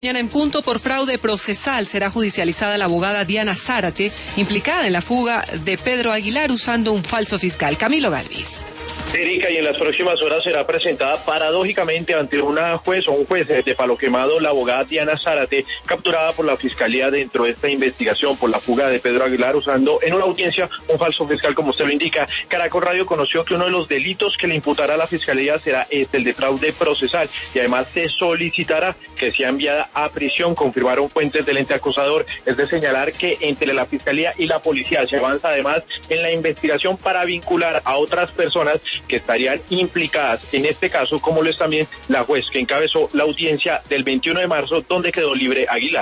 Mañana en punto por fraude procesal será judicializada la abogada Diana Zárate, implicada en la fuga de Pedro Aguilar usando un falso fiscal. Camilo Galvis. Erika, y en las próximas horas será presentada paradójicamente ante una juez o un juez de Palo Quemado la abogada Diana Zárate, capturada por la Fiscalía dentro de esta investigación por la fuga de Pedro Aguilar usando en una audiencia un falso fiscal, como usted lo indica. Caracol Radio conoció que uno de los delitos que le imputará a la Fiscalía será el de fraude procesal y además se solicitará que sea enviada a prisión, confirmaron fuentes del ente acusador. Es de señalar que entre la Fiscalía y la Policía se avanza además en la investigación para vincular a otras personas que estarían implicadas en este caso, como lo es también la juez que encabezó la audiencia del 21 de marzo, donde quedó libre Aguilar.